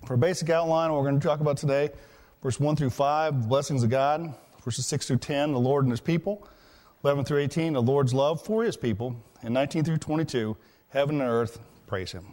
For a basic outline, what we're going to talk about today, verse 1 through 5, the blessings of God. Verses 6 through 10, the Lord and His people. 11 through 18, the Lord's love for His people. And 19 through 22, heaven and earth, praise Him.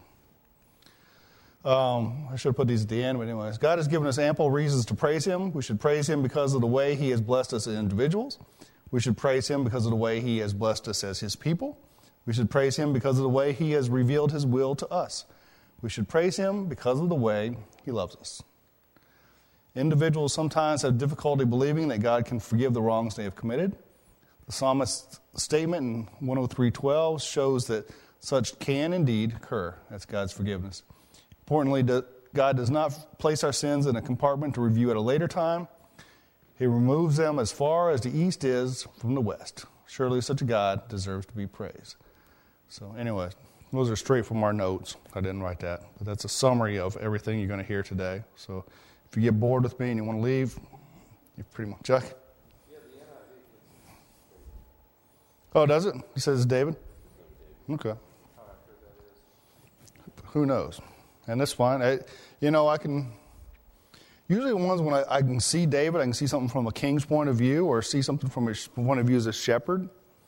I should have put these at the end, but anyways. God has given us ample reasons to praise Him. We should praise Him because of the way He has blessed us as individuals. We should praise Him because of the way He has blessed us as His people. We should praise Him because of the way He has revealed His will to us. We should praise Him because of the way He loves us. Individuals sometimes have difficulty believing that God can forgive the wrongs they have committed. The psalmist's statement in 103:12 shows that such can indeed occur. That's God's forgiveness. Importantly, God does not place our sins in a compartment to review at a later time. He removes them as far as the east is from the west. Surely such a God deserves to be praised. So anyway, those are straight from our notes. I didn't write that. But that's a summary of everything you're going to hear today. So if you get bored with me and you want to leave, you pretty much... Chuck? Oh, does it? It says David? Okay. Who knows? And that's fine. I can... Usually ones when I can see David, I can see something from a king's point of view or see something from his point of view as a shepherd.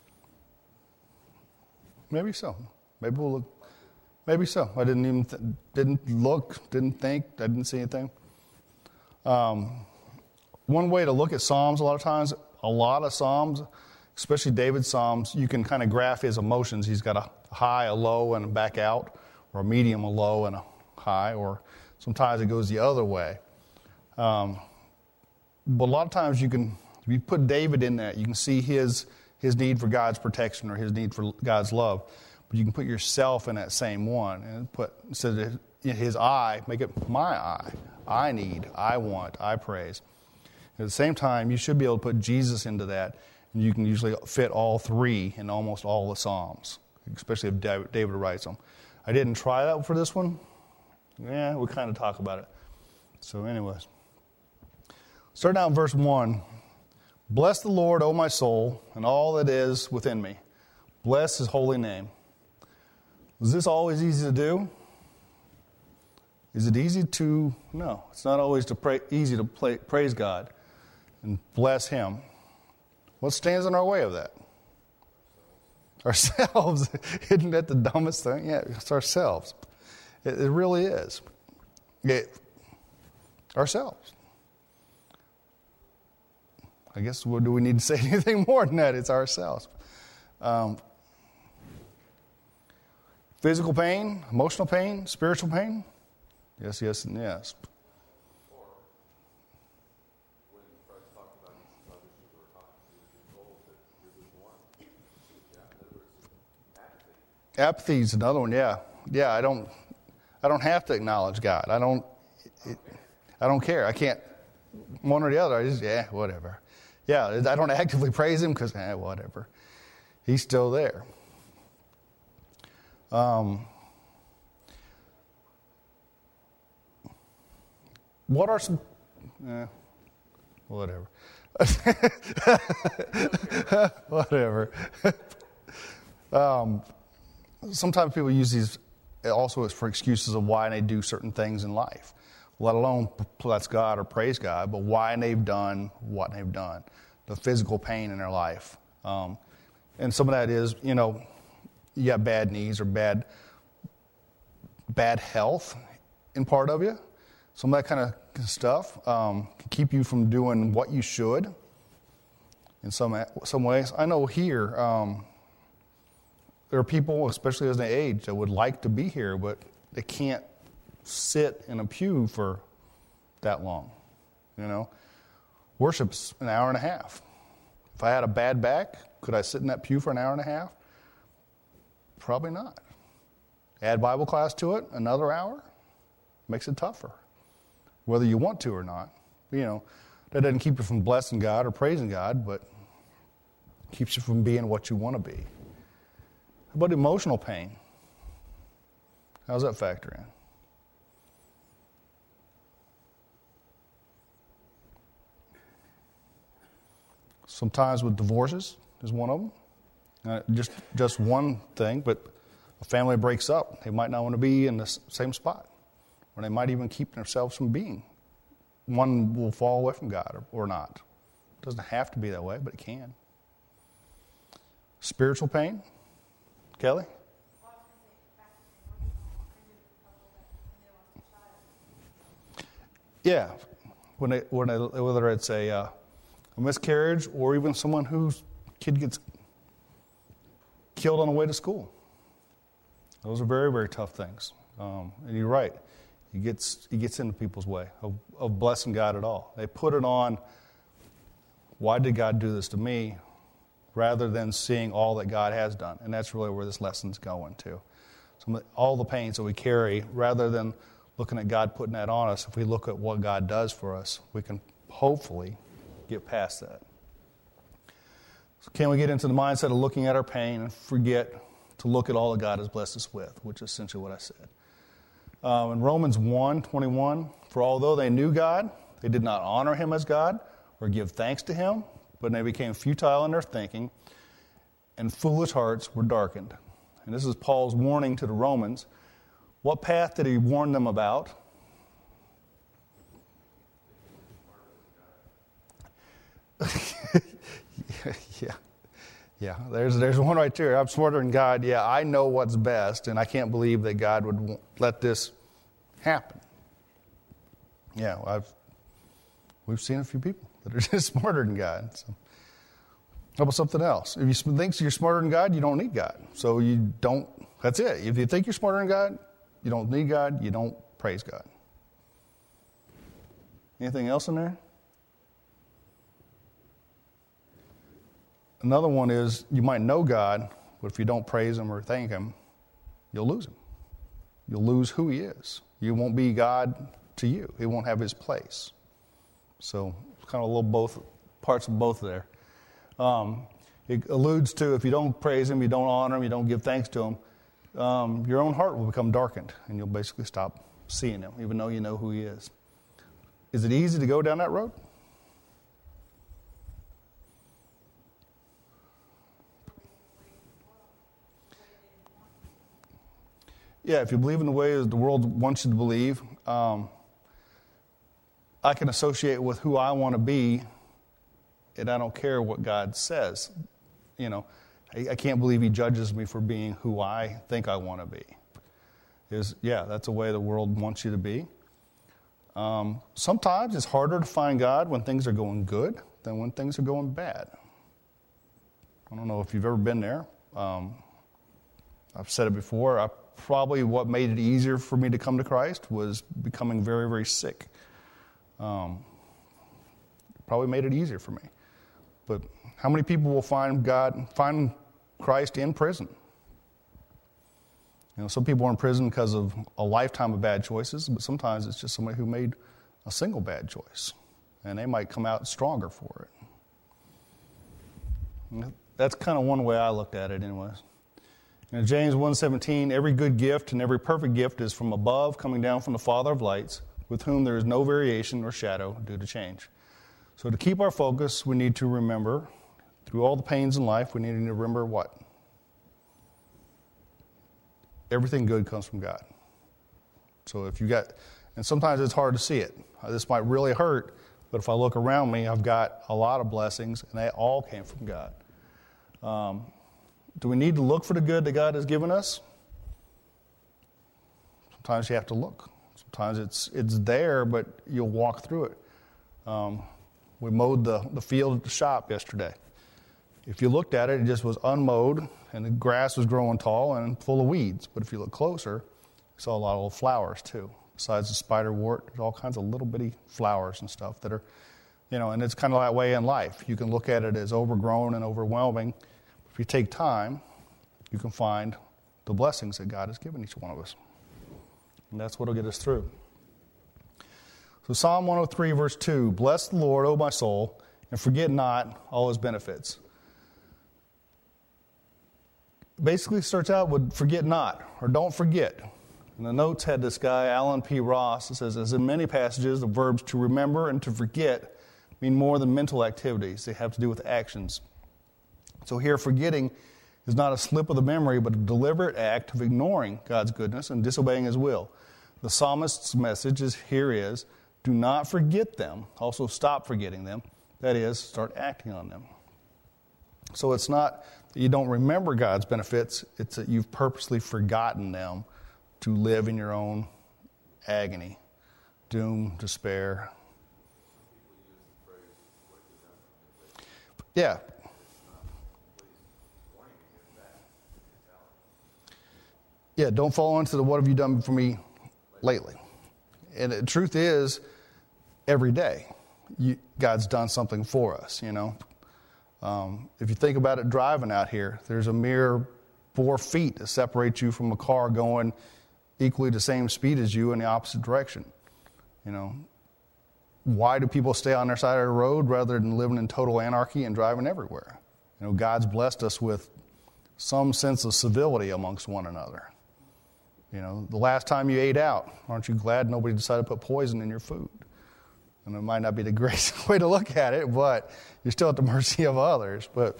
Maybe so. Maybe we'll look. Maybe so. I didn't look, didn't think, I didn't see anything. One way to look at Psalms a lot of Psalms, especially David's Psalms, you can kind of graph his emotions. He's got a high, a low, and a back out, or a medium, a low, and a high, or sometimes it goes the other way. But a lot of times if you put David in that, you can see his need for God's protection or his need for God's love. But you can put yourself in that same one and instead of his I, make it my I. I need, I want, I praise. At the same time, you should be able to put Jesus into that, and you can usually fit all three in almost all the Psalms, especially if David writes them. I didn't try that for this one. Yeah, we kind of talk about it. So anyways. Starting out in verse 1. Bless the Lord, O my soul, and all that is within me. Bless His holy name. Is this always easy to do? Is it easy to? No, it's not always easy to praise God and bless Him. What stands in our way of that? Ourselves. Isn't that the dumbest thing? Yeah, it's ourselves. It really is. Ourselves. I guess, do we need to say anything more than that? It's ourselves. Physical pain, emotional pain, spiritual pain? Yes, yes, and yes. Apathy is another one, yeah. Yeah, I don't have to acknowledge God. I don't care. I can't, one or the other. I just, whatever. Yeah, I don't actively praise Him because, whatever. He's still there. What are some... whatever. Whatever. Sometimes people use these also as for excuses of why they do certain things in life. Let alone bless God or praise God, but why they've done what they've done. The physical pain in their life. And some of that is, you got bad knees or bad health in part of you. Some of that kind of stuff can keep you from doing what you should in some ways. I know here, there are people, especially as they age, that would like to be here, but they can't sit in a pew for that long. Worship's an hour and a half. If I had a bad back, could I sit in that pew for an hour and a half? Probably not. Add Bible class to it, another hour, makes it tougher. Whether you want to or not. That doesn't keep you from blessing God or praising God, but keeps you from being what you want to be. How about emotional pain? How does that factor in? Sometimes with divorces is one of them. Just one thing, but a family breaks up. They might not want to be in the same spot. or they might even keep themselves from being. One will fall away from God or not. It doesn't have to be that way, but it can. Spiritual pain? Kelly? Yeah. Whether it's a miscarriage or even someone whose kid gets killed on the way to school. Those are very, very tough things. And you're right. It gets into people's way of blessing God at all. They put it on, why did God do this to me, rather than seeing all that God has done. And that's really where this lesson's going to. All the pains that we carry, rather than looking at God putting that on us, if we look at what God does for us, we can hopefully get past that. So can we get into the mindset of looking at our pain and forget to look at all that God has blessed us with, which is essentially what I said. In Romans 1:21, for although they knew God, they did not honor him as God or give thanks to him, but they became futile in their thinking, and foolish hearts were darkened. And this is Paul's warning to the Romans. What path did he warn them about? Yeah. There's one right there. I'm smarter than God. Yeah, I know what's best, and I can't believe that God would let this happen. Yeah, we've seen a few people that are just smarter than God. So. How about something else? If you think you're smarter than God, you don't need God. So you don't. That's it. If you think you're smarter than God, you don't need God. You don't praise God. Anything else in there? Another one is you might know God, but if you don't praise him or thank him, you'll lose him. You'll lose who he is. You won't be God to you. He won't have his place. So it's kind of a little both parts of both there. It alludes to if you don't praise him, you don't honor him, you don't give thanks to him, your own heart will become darkened, and you'll basically stop seeing him, even though you know who he is. Is it easy to go down that road? Yeah, if you believe in the way the world wants you to believe, I can associate with who I want to be, and I don't care what God says. You know, I can't believe he judges me for being who I think I want to be. That's the way the world wants you to be. Sometimes it's harder to find God when things are going good than when things are going bad. I don't know if you've ever been there. I've said it before. Probably what made it easier for me to come to Christ was becoming very, very sick. Probably made it easier for me. But how many people will find Christ in prison? You know, some people are in prison because of a lifetime of bad choices, but sometimes it's just somebody who made a single bad choice, and they might come out stronger for it. That's kind of one way I looked at it anyways. In James 1:17, every good gift and every perfect gift is from above, coming down from the Father of lights, with whom there is no variation or shadow due to change. So to keep our focus, we need to remember, through all the pains in life, we need to remember what? Everything good comes from God. So and sometimes it's hard to see it. This might really hurt, but if I look around me, I've got a lot of blessings, and they all came from God. Do we need to look for the good that God has given us? Sometimes you have to look. Sometimes it's there, but you'll walk through it. We mowed the field at the shop yesterday. If you looked at it, it just was unmowed, and the grass was growing tall and full of weeds. But if you look closer, you saw a lot of little flowers too. Besides the spiderwort, there's all kinds of little bitty flowers and stuff that are, and it's kind of that way in life. You can look at it as overgrown and overwhelming. If you take time, you can find the blessings that God has given each one of us. And that's what will get us through. So Psalm 103, verse 2, bless the Lord, O my soul, and forget not all his benefits. Basically starts out with forget not, or don't forget. And the notes had this guy, Alan P. Ross, that says, as in many passages, the verbs to remember and to forget mean more than mental activities. They have to do with actions. So here, forgetting is not a slip of the memory, but a deliberate act of ignoring God's goodness and disobeying his will. The psalmist's message is, do not forget them. Also stop forgetting them. That is, start acting on them. So it's not that you don't remember God's benefits. It's that you've purposely forgotten them to live in your own agony, doom, despair. Yeah. Yeah, don't fall into the what have you done for me lately. And the truth is, every day, God's done something for us, you know. If you think about it driving out here, there's a mere 4 feet that separates you from a car going equally the same speed as you in the opposite direction. You know, why do people stay on their side of the road rather than living in total anarchy and driving everywhere? You know, God's blessed us with some sense of civility amongst one another. You know, the last time you ate out, aren't you glad nobody decided to put poison in your food? And it might not be the greatest way to look at it, but you're still at the mercy of others. But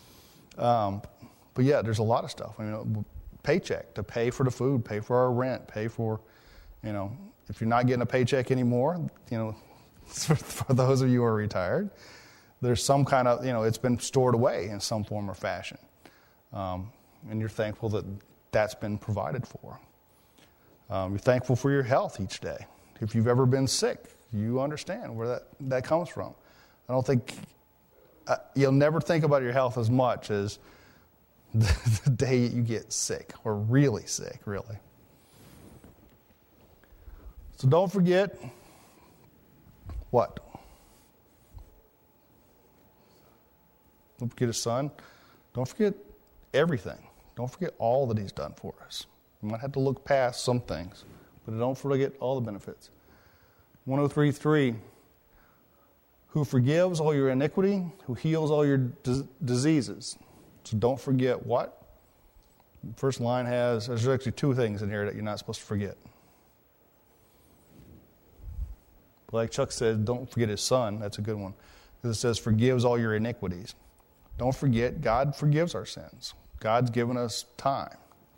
yeah, there's a lot of stuff. I mean, paycheck to pay for the food, pay for our rent, pay for, you know, if you're not getting a paycheck anymore, you know, for those of you who are retired, there's some kind of, you know, it's been stored away in some form or fashion. And you're thankful that that's been provided for. You're thankful for your health each day. If you've ever been sick, you understand where that comes from. I don't think, you'll never think about your health as much as the day you get sick, or really sick, really. So don't forget what? Don't forget his son. Don't forget everything. Don't forget all that he's done for us. You might have to look past some things, but don't forget all the benefits. 103:3, who forgives all your iniquity, who heals all your diseases. So don't forget what? The first line there's actually 2 things in here that you're not supposed to forget. Like Chuck said, don't forget his son. That's a good one. Because it says forgives all your iniquities. Don't forget, God forgives our sins. God's given us time.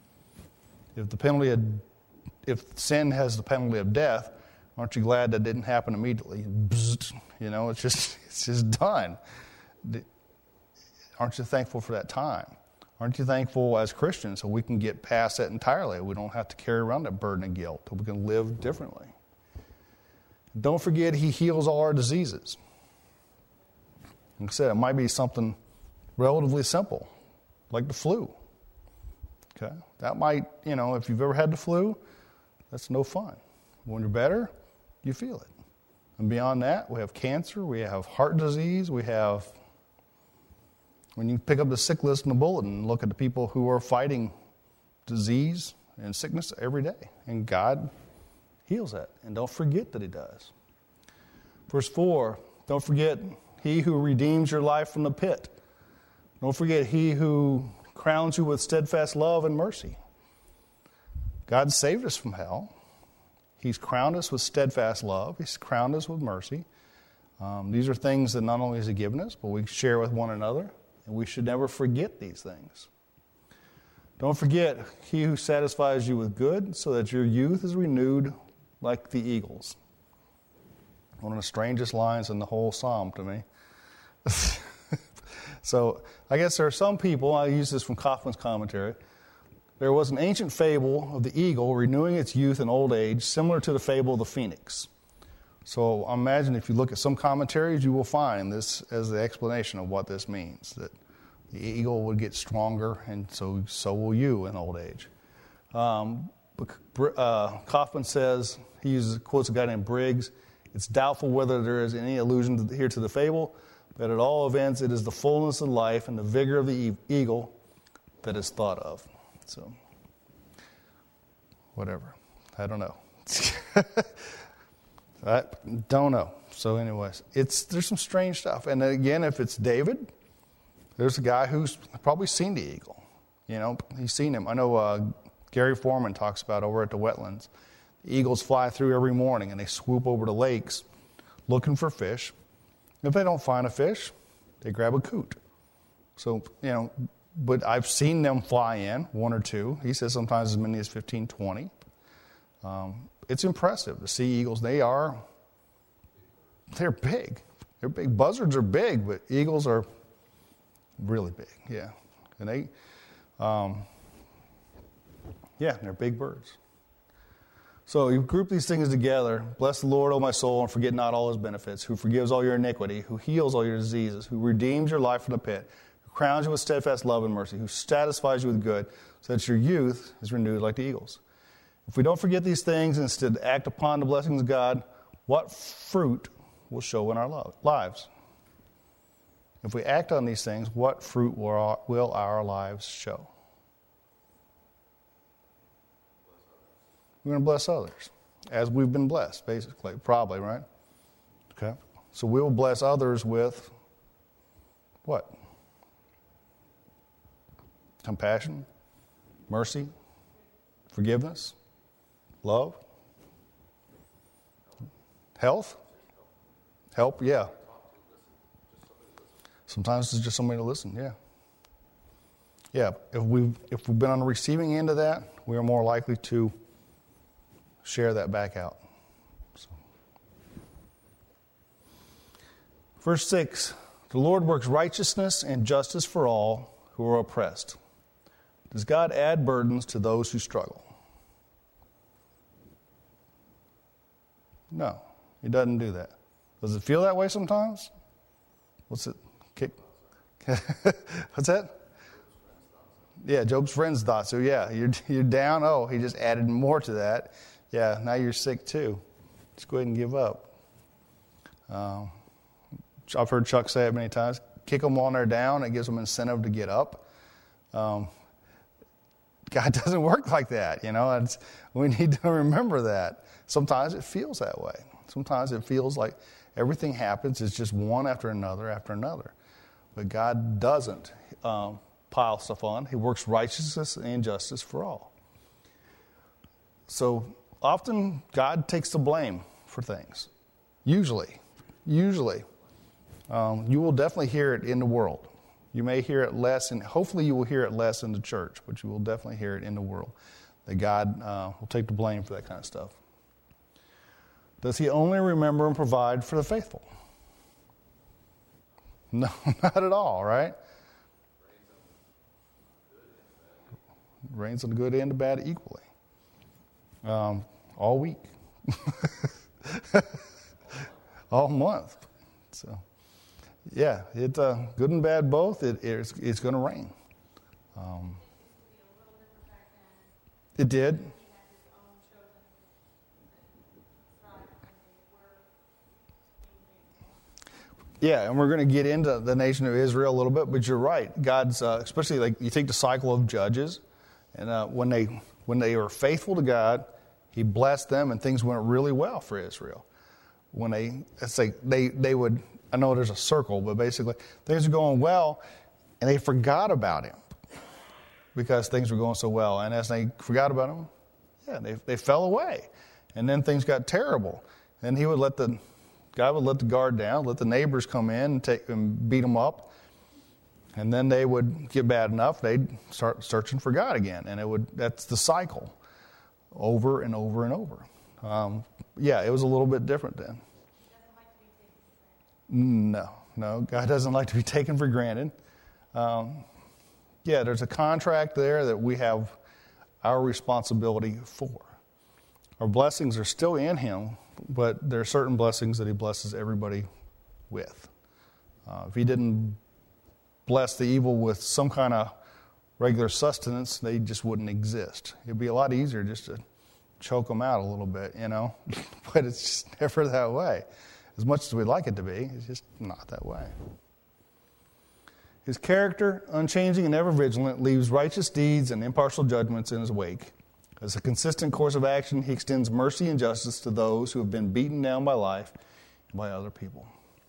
If sin has the penalty of death, aren't you glad that didn't happen immediately? You know, it's just done. Aren't you thankful for that time? Aren't you thankful as Christians so we can get past that entirely? We don't have to carry around that burden of guilt. We can live differently. Don't forget he heals all our diseases. Like I said, it might be something relatively simple, like the flu. Okay? That might, you know, if you've ever had the flu, that's no fun. When you're better, you feel it. And beyond that, we have cancer, we have heart disease, we have, when you pick up the sick list in the bulletin and look at the people who are fighting disease and sickness every day. And God heals that. And don't forget that he does. Verse 4, don't forget he who redeems your life from the pit. Don't forget he who crowns you with steadfast love and mercy. God saved us from hell. He's crowned us with steadfast love. He's crowned us with mercy. These are things that not only has he given us, but we share with one another. And we should never forget these things. Don't forget he who satisfies you with good so that your youth is renewed like the eagles. One of the strangest lines in the whole psalm to me. So I guess there are some people, I use this from Kaufman's commentary, there was an ancient fable of the eagle renewing its youth in old age, similar to the fable of the phoenix. So I imagine if you look at some commentaries, you will find this as the explanation of what this means, that the eagle would get stronger, and so will you in old age. Kaufman says, quotes a guy named Briggs, it's doubtful whether there is any allusion here to the fable, but at all events, it is the fullness of life and the vigor of the eagle that is thought of. So, whatever. I don't know. I don't know. So anyways, there's some strange stuff. And again, if it's David, there's a guy who's probably seen the eagle. You know, he's seen him. I know Gary Foreman talks about over at the wetlands. The eagles fly through every morning and they swoop over the lakes looking for fish. If they don't find a fish, they grab a coot. So, you know, but I've seen them fly in, 1 or 2. He says sometimes as many as 15, 20. it's impressive to see eagles. They're big. They're big. Buzzards are big, but eagles are really big. Yeah, and they're big birds. So you group these things together. Bless the Lord, O my soul, and forget not all his benefits, who forgives all your iniquity, who heals all your diseases, who redeems your life from the pit, who crowns you with steadfast love and mercy, who satisfies you with good, so that your youth is renewed like the eagles. If we don't forget these things and instead act upon the blessings of God, what fruit will show in our lives? If we act on these things, what fruit will our lives show? We're going to bless others as we've been blessed, basically, probably, right? Okay. So we will bless others with what? Compassion, mercy, forgiveness, love, health, help, yeah. Sometimes it's just somebody to listen, yeah. Yeah, if we've been on the receiving end of that, we are more likely to share that back out. So. Verse 6, the Lord works righteousness and justice for all who are oppressed. Does God add burdens to those who struggle? No, he doesn't do that. Does it feel that way sometimes? What's it? What's that? Yeah, Job's friends thought so. Yeah, you're down. Oh, he just added more to that. Yeah, now you're sick too. Just go ahead and give up. I've heard Chuck say it many times. Kick them while they're down. It gives them incentive to get up. God doesn't work like that, you know. We need to remember that. Sometimes it feels that way. Sometimes it feels like everything happens. It's just one after another after another. But God doesn't pile stuff on. He works righteousness and justice for all. So often God takes the blame for things. Usually. You will definitely hear it in the world. You may hear it less, and hopefully you will hear it less in the church, but you will definitely hear it in the world, that God will take the blame for that kind of stuff. Does he only remember and provide for the faithful? No, not at all, right? Rains on the good and the bad equally. All week. All month. So, yeah, it good and bad both. It's going to rain. It did. Yeah, and we're going to get into the nation of Israel a little bit, but you're right. God's, especially like you take the cycle of Judges, and when they were faithful to God, he blessed them, and things went really well for Israel. When they would, I know there's a circle, but basically things are going well, and they forgot about him because things were going so well. And as they forgot about him, yeah, they fell away, and then things got terrible. And God would let the guard down, let the neighbors come in and beat them up, and then they would get bad enough, they'd start searching for God again, and that's the cycle, over and over and over. Yeah, it was a little bit different then. No, God doesn't like to be taken for granted. Yeah, there's a contract there that we have our responsibility for. Our blessings are still in him, but there are certain blessings that he blesses everybody with. If he didn't bless the evil with some kind of regular sustenance, they just wouldn't exist. It'd be a lot easier just to choke them out a little bit, you know, but it's just never that way. As much as we'd like it to be, it's just not that way. His character, unchanging and ever vigilant, leaves righteous deeds and impartial judgments in his wake. As a consistent course of action, he extends mercy and justice to those who have been beaten down by life and by other people.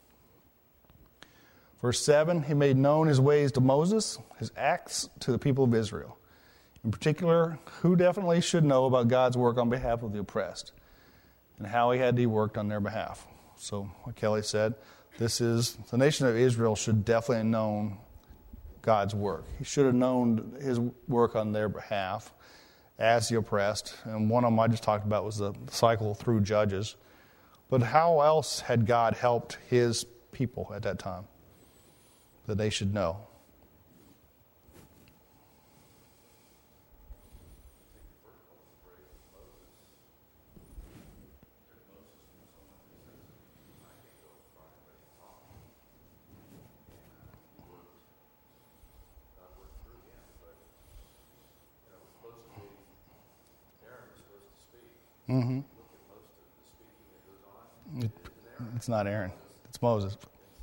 Verse 7, he made known his ways to Moses, his acts to the people of Israel. In particular, who definitely should know about God's work on behalf of the oppressed and how he had to work on their behalf. So, like Kelly said, the nation of Israel should definitely have known God's work. He should have known his work on their behalf as the oppressed. And one of them I just talked about was the cycle through Judges. But how else had God helped his people at that time that they should know? Mm-hmm. It's not Aaron. It's Moses.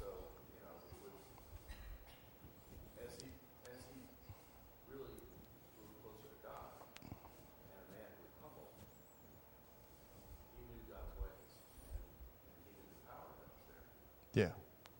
Yeah.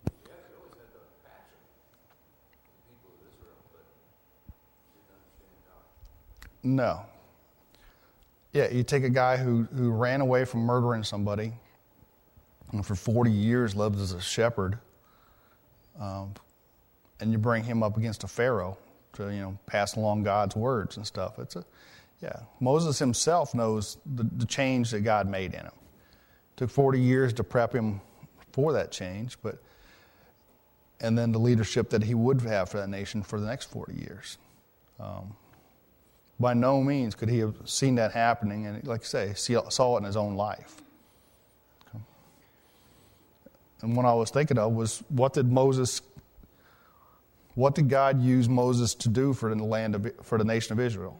No. Yeah, you take a guy who ran away from murdering somebody and for 40 years lived as a shepherd, and you bring him up against a Pharaoh to, pass along God's words and stuff. Moses himself knows the change that God made in him. It took 40 years to prep him for that change, and then the leadership that he would have for that nation for the next 40 years. By no means could he have seen that happening, and like I say, saw it in his own life. Okay. And what I was thinking of was, what did God use Moses to do for the nation of Israel?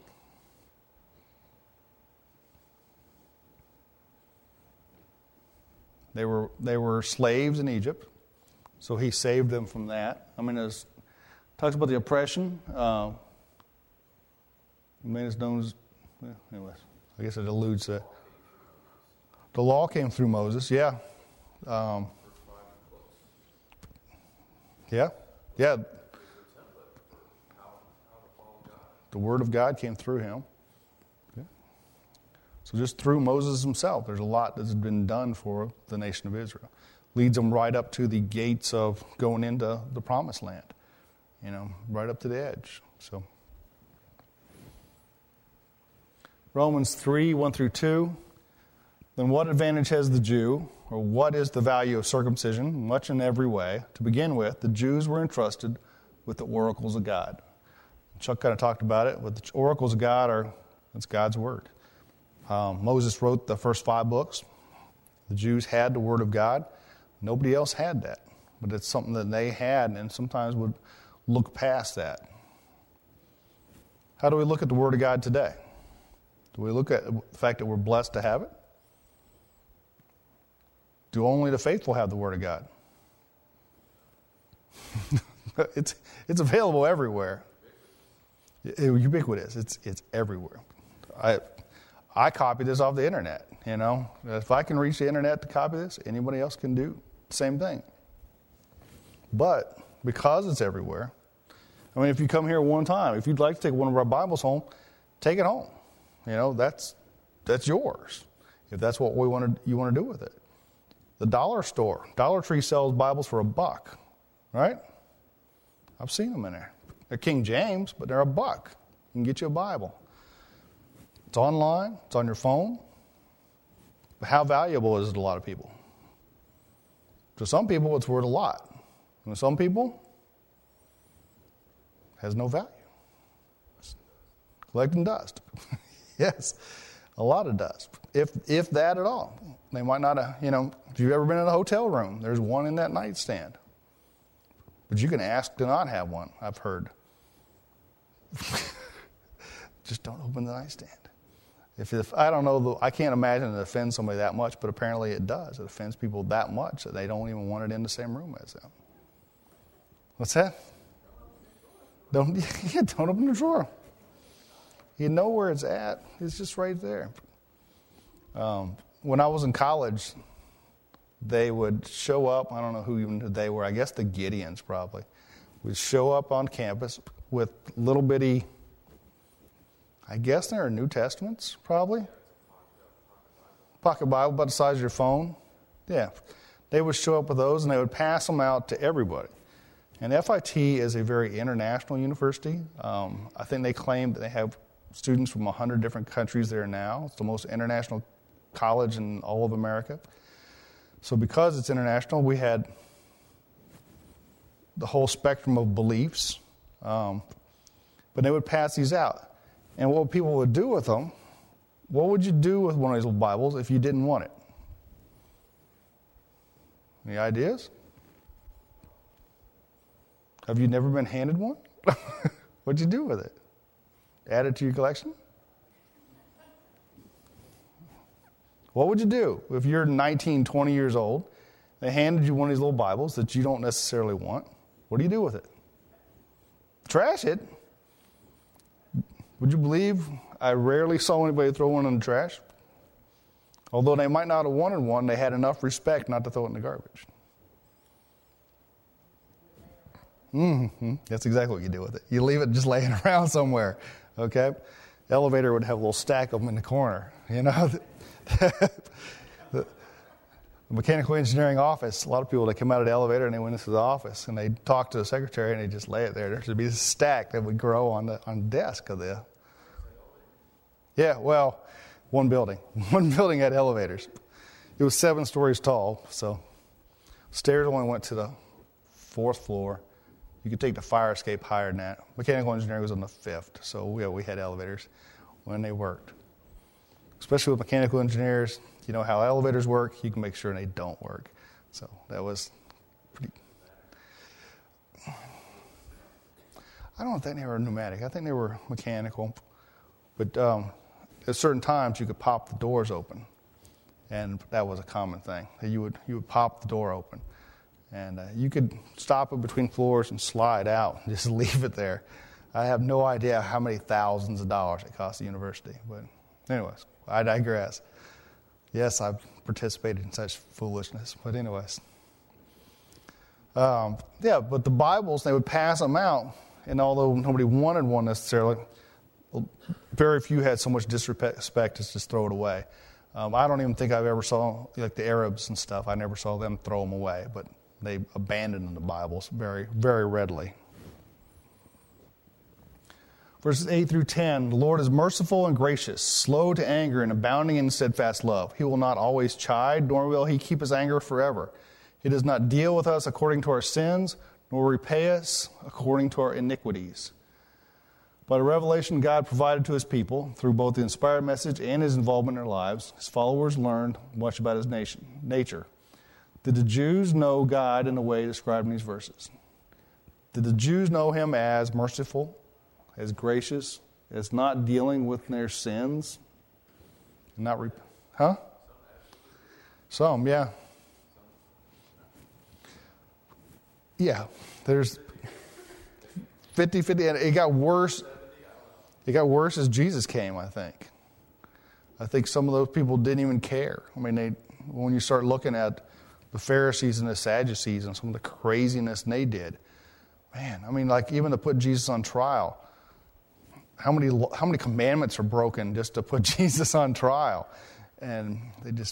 They were slaves in Egypt, so he saved them from that. I mean, it talks about the oppression. Anyways, I guess it alludes to that. The law came through Moses, yeah. Yeah. The word of God came through him. Yeah. So just through Moses himself, there's a lot that's been done for the nation of Israel. Leads them right up to the gates of going into the promised land, right up to the edge. So Romans 3, 1 through 2. Then what advantage has the Jew, or what is the value of circumcision? Much in every way. To begin with, the Jews were entrusted with the oracles of God. Chuck kind of talked about it, but the oracles of God that's God's word. Moses wrote the first 5 books. The Jews had the word of God. Nobody else had that, but it's something that they had and sometimes would look past that. How do we look at the word of God today? Do we look at the fact that we're blessed to have it? Do only the faithful have the Word of God? It's available everywhere. Ubiquitous. It's everywhere. I copy this off the internet. If I can reach the internet to copy this, anybody else can do the same thing. But because it's everywhere, if you come here one time, if you'd like to take one of our Bibles home, take it home. That's yours, if that's what you want to do with it. The dollar store, Dollar Tree sells Bibles for $1, right? I've seen them in there. They're King James, but they're $1. You can get you a Bible. It's online. It's on your phone. But how valuable is it to a lot of people? To some people, it's worth a lot. And to some people, it has no value. It's collecting dust. Yes, a lot of dust, if that at all. They might not have, if you've ever been in a hotel room, there's one in that nightstand. But you can ask to not have one, I've heard. Just don't open the nightstand. If I don't know, I can't imagine it offends somebody that much, but apparently it does. It offends people that much that they don't even want it in the same room as them. What's that? Don't open the drawer. You know where it's at. It's just right there. When I was in college, they would show up. I don't know who even they were. I guess the Gideons probably would show up on campus with little bitty, I guess there are New Testaments probably. Pocket Bible about the size of your phone. Yeah. They would show up with those and they would pass them out to everybody. And FIT is a very international university. I think they claim that they have students from 100 different countries there now. It's the most international college in all of America. So because it's international, we had the whole spectrum of beliefs. But they would pass these out. And what people would do with them, what would you do with one of these little Bibles if you didn't want it? Any ideas? Have you never been handed one? What'd you do with it? Add it to your collection? What would you do if you're 19, 20 years old, they handed you one of these little Bibles that you don't necessarily want? What do you do with it? Trash it? Would you believe I rarely saw anybody throw one in the trash? Although they might not have wanted one, they had enough respect not to throw it in the garbage. Mm-hmm. That's exactly what you do with it. You leave it just laying around somewhere, okay? The elevator would have a little stack of them in the corner, you know? The mechanical engineering office, a lot of people, they come out of the elevator and they went into the office and they talk to the secretary and they just lay it there. There should be a stack that would grow on the desk of the... Yeah, well, one building had elevators. It was 7 stories tall, so stairs only went to the 4th floor. You could take the fire escape higher than that. Mechanical engineering was on the 5th, so we had elevators when they worked. Especially with mechanical engineers, you know how elevators work, you can make sure they don't work. So that was pretty... I don't think they were pneumatic. I think they were mechanical. But at certain times, you could pop the doors open. And that was a common thing. You would pop the door open. And you could stop it between floors and slide out and just leave it there. I have no idea how many thousands of dollars it cost the university. But anyways, I digress. Yes, I've participated in such foolishness. But anyways. But the Bibles, they would pass them out. And although nobody wanted one necessarily, very few had so much disrespect as just throw it away. I don't even think I've ever saw, like the Arabs and stuff, I never saw them throw them away. But they abandoned the Bibles very, very readily. Verses 8 through 10, the Lord is merciful and gracious, slow to anger and abounding in steadfast love. He will not always chide, nor will he keep his anger forever. He does not deal with us according to our sins, nor repay us according to our iniquities. By the revelation God provided to his people, through both the inspired message and his involvement in their lives, his followers learned much about his nature. Did the Jews know God in the way described in these verses? Did the Jews know him as merciful, as gracious, as not dealing with their sins? Some, yeah. Yeah, there's 50-50, and it got worse. It got worse as Jesus came, I think. I think some of those people didn't even care. I mean, when you start looking at the Pharisees and the Sadducees and some of the craziness they did, man, I mean, like even to put Jesus on trial, how many commandments are broken just to put Jesus on trial? And they just,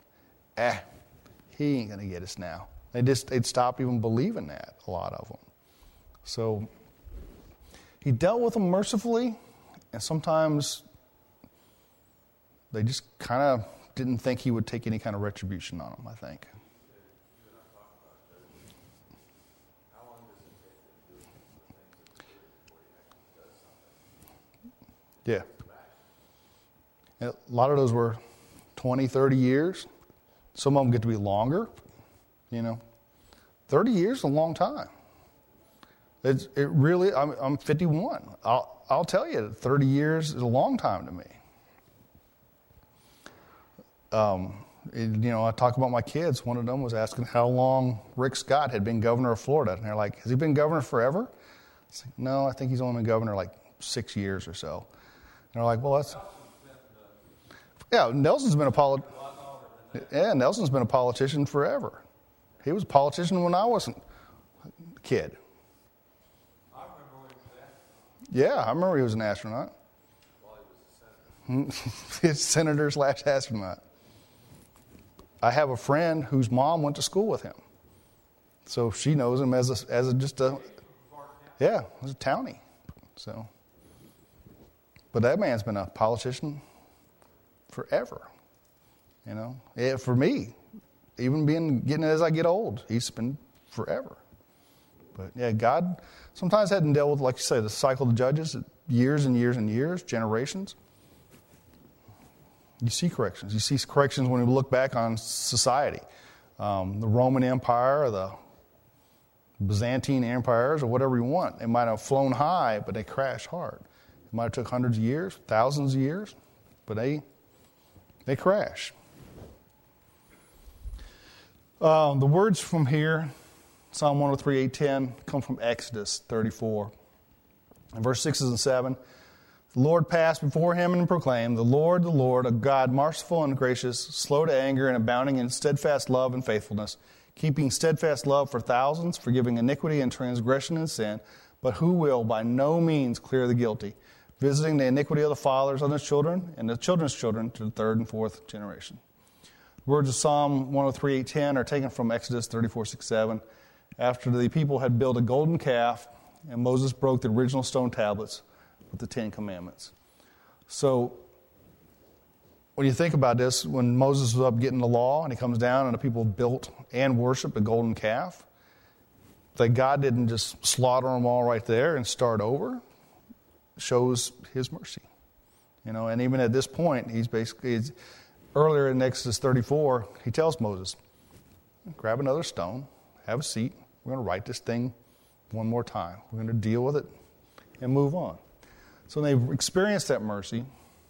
he ain't going to get us now. They'd stop even believing that, a lot of them. So he dealt with them mercifully, and sometimes they just kind of didn't think he would take any kind of retribution on them, I think. Yeah. A lot of those were 20, 30 years. Some of them get to be longer, 30 years is a long time. It really, I'm 51. I'll tell you, 30 years is a long time to me. I talk about my kids. One of them was asking how long Rick Scott had been governor of Florida. And they're like, has he been governor forever? It's like, no, I think he's only been governor like 6 years or so. And they're like, well, that's... Yeah, Nelson's been a politician forever. He was a politician when I wasn't a kid. I remember when he was an astronaut. Yeah, I remember he was an astronaut. Well, he was a senator. Senator/astronaut. I have a friend whose mom went to school with him. So she knows him as a townie. So, But that man's been a politician forever. For me, even getting as I get old, he's been forever. But yeah, God sometimes hadn't dealt with, like you say, the cycle of the judges, years and years and years, generations. You see corrections. You see corrections when we look back on society. The Roman Empire or the Byzantine empires or whatever you want. They might have flown high, but they crashed hard. It might have took hundreds of years, thousands of years, but they crash. The words from here, Psalm 103, 8:10, come from Exodus 34. In verse 6 and 7, the Lord passed before him and proclaimed, the Lord, a God merciful and gracious, slow to anger and abounding in steadfast love and faithfulness, keeping steadfast love for thousands, forgiving iniquity and transgression and sin, but who will by no means clear the guilty, visiting the iniquity of the fathers on the children and the children's children to the third and fourth generation. The words of Psalm 103, 8:10 are taken from Exodus 34, 6, 7. After the people had built a golden calf, and Moses broke the original stone tablets with the Ten Commandments. So, when you think about this, when Moses was up getting the law, and he comes down, and the people built and worshiped a golden calf, that God didn't just slaughter them all right there and start over, shows his mercy. And even at this point, earlier in Exodus 34, he tells Moses, grab another stone, have a seat, we're going to write this thing one more time. We're going to deal with it and move on. So they've experienced that mercy.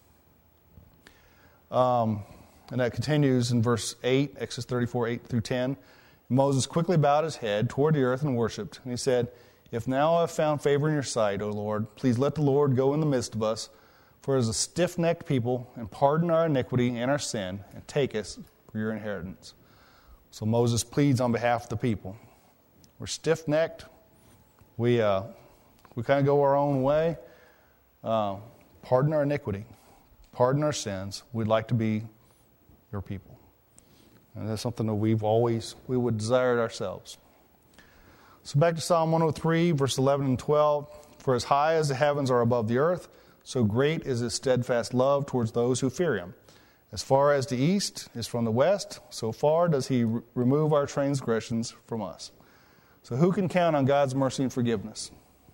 And that continues in verse 8, Exodus 34, 8 through 10. Moses quickly bowed his head toward the earth and worshipped. And he said, if now I have found favor in your sight, O Lord, please let the Lord go in the midst of us, for as a stiff-necked people, and pardon our iniquity and our sin, and take us for your inheritance. So Moses pleads on behalf of the people. We're stiff-necked. We kind of go our own way. Pardon our iniquity. Pardon our sins. We'd like to be your people. And that's something that we would desire it ourselves. So back to Psalm 103, verse 11 and 12. For as high as the heavens are above the earth, so great is his steadfast love towards those who fear him. As far as the east is from the west, so far does he remove our transgressions from us. So who can count on God's mercy and forgiveness?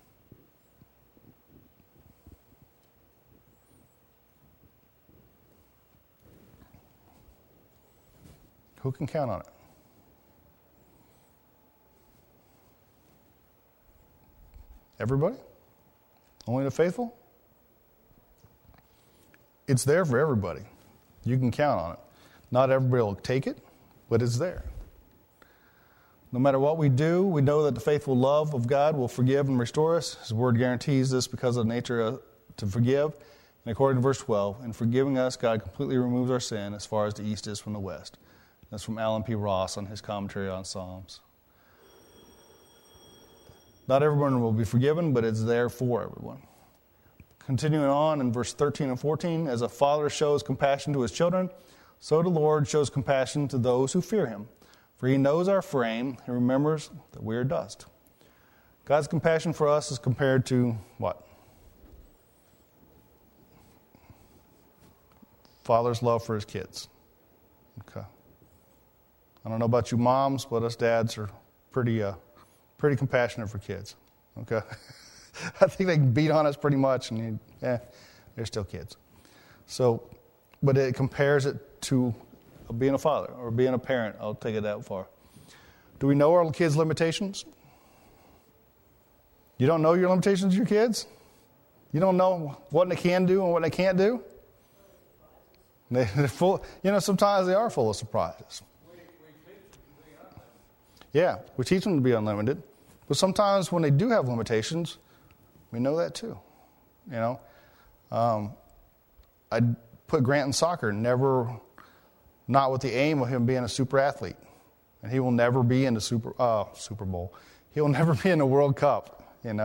Who can count on it? Everybody? Only the faithful? It's there for everybody. You can count on it. Not everybody will take it, but it's there. No matter what we do, we know that the faithful love of God will forgive and restore us. His word guarantees this because of the nature to forgive. And according to verse 12, in forgiving us, God completely removes our sin as far as the east is from the west. That's from Alan P. Ross on his commentary on Psalms. Not everyone will be forgiven, but it's there for everyone. Continuing on in verse 13 and 14, as a father shows compassion to his children, so the Lord shows compassion to those who fear him. For he knows our frame and remembers that we are dust. God's compassion for us is compared to what? Father's love for his kids. Okay. I don't know about you moms, but us dads are pretty compassionate for kids. Okay. I think they can beat on us pretty much, and they're still kids. So, but it compares it to being a father or being a parent. I'll take it that far. Do we know our kids' limitations? You don't know your limitations of your kids? You don't know what they can do and what they can't do? They're full. Sometimes they are full of surprises. Yeah, we teach them to be unlimited. But sometimes when they do have limitations, we know that too. I put Grant in soccer, not with the aim of him being a super athlete. And he will never be in the Super Bowl. He will never be in the World Cup, He's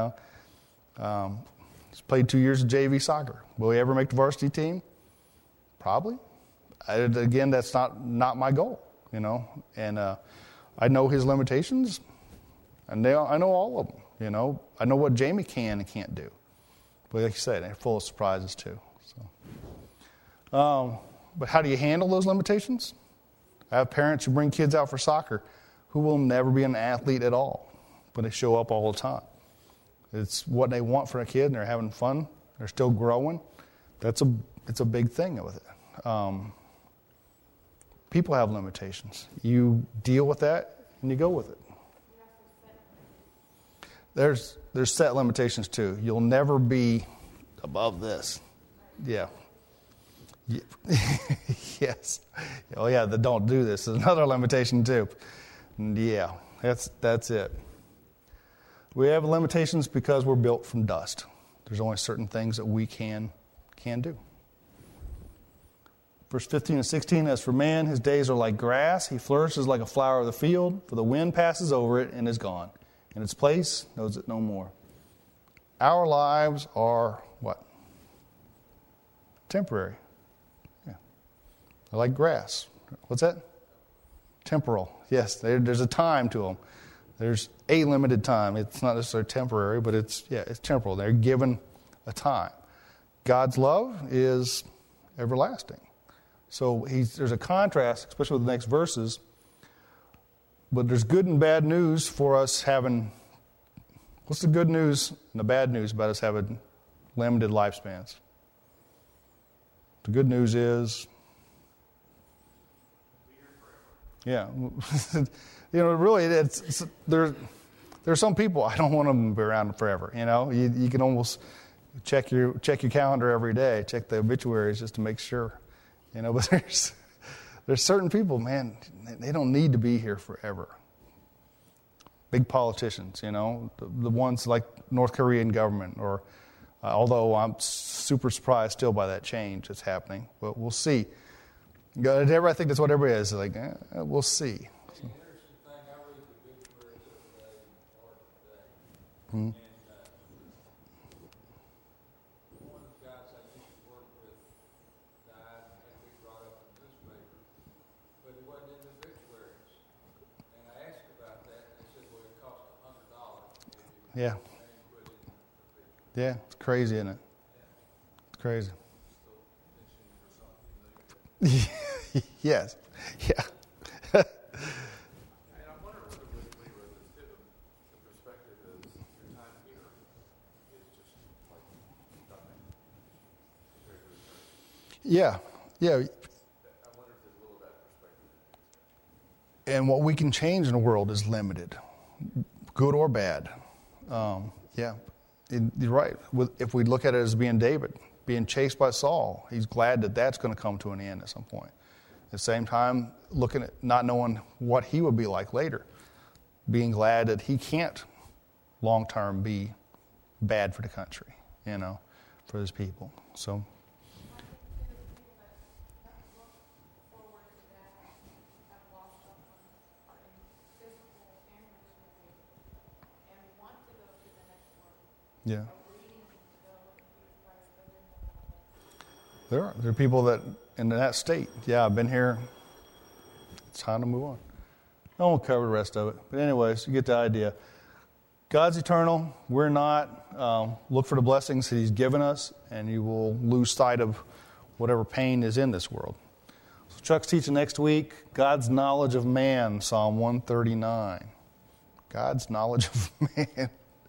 played 2 years of JV soccer. Will he ever make the varsity team? Probably. Again, that's not my goal, And I know his limitations, and I know all of them, I know what Jamie can and can't do. But like you said, they're full of surprises too. But how do you handle those limitations? I have parents who bring kids out for soccer who will never be an athlete at all, but they show up all the time. It's what they want for a kid, and they're having fun. They're still growing. It's a big thing with it. People have limitations. You deal with that, and you go with it. There's set limitations too. You'll never be above this. Yeah. Yes. Oh yeah, the don't do this is another limitation too. Yeah, that's it. We have limitations because we're built from dust. There's only certain things that we can do. Verse 15 and 16, as for man, his days are like grass. He flourishes like a flower of the field, for the wind passes over it and is gone. In its place, knows it no more. Our lives are what? Temporary. Yeah. They're like grass. What's that? Temporal. Yes, there's a time to them. There's a limited time. It's not necessarily temporary, but it's temporal. They're given a time. God's love is everlasting. So there's a contrast, especially with the next verses. But there's good and bad news for us having. What's the good news and the bad news about us having limited lifespans? The good news is, yeah, really, there's some people I don't want them to be around forever. You can almost check your calendar every day, check the obituaries just to make sure. But there's certain people, man, they don't need to be here forever. Big politicians, the ones like North Korean government, or although I'm super surprised still by that change that's happening, but we'll see. I think that's what everybody is like. We'll see. The interesting thing, I read the obituary today, and one of the guys I used to work with died and had to be brought up in the newspaper, but he wasn't in the obituaries. And I asked about that, and they said, well, it cost $100. Yeah. Yeah, it's crazy, isn't it? It's crazy. Yes. Yeah. And I wonder what the believer is too. The perspective is your time here is just like nothing compared to eternity. Yeah. I wonder if there's a little of that perspective. And what we can change in the world is limited, good or bad. Yeah. You're right. If we look at it as being David, being chased by Saul, he's glad that that's going to come to an end at some point. At the same time, looking at not knowing what he would be like later, being glad that he can't long-term be bad for the country, for his people. So, yeah. There are people that in that state. Yeah, I've been here. It's time to move on. I won't cover the rest of it. But anyways, you get the idea. God's eternal. We're not. Look for the blessings that he's given us, and you will lose sight of whatever pain is in this world. So Chuck's teaching next week, God's knowledge of man, Psalm 139. God's knowledge of man.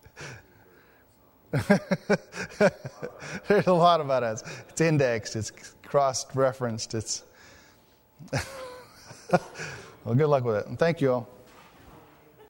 There's a lot about us. It's indexed. It's cross-referenced. Well, good luck with it. And thank you all.